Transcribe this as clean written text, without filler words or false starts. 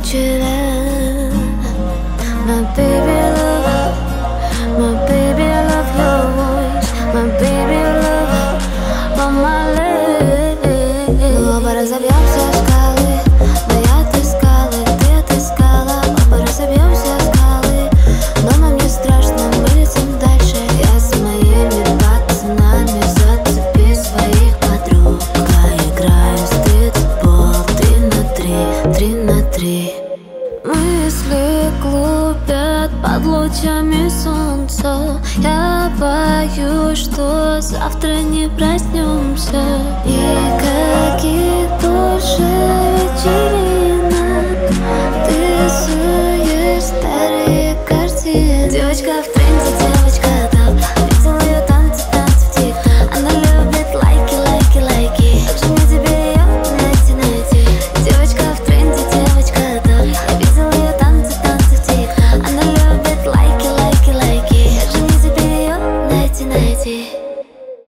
chillin'. My baby love, my baby love your voice, my baby love on my lips. Мы оба разобьемся в скалы, но я отыскала, ты отыскала. Оба разобьемся в скалы, но нам не страшно, мы летим дальше. Я с моими пацанами, зацепи своих подруг. Поиграем в стритбол 3 на 3. Мысли клубят под лучами солнца. Я боюсь, что завтра не проснемся. Никаких больше вечеринок. Ты суешь старые картины. Девочка в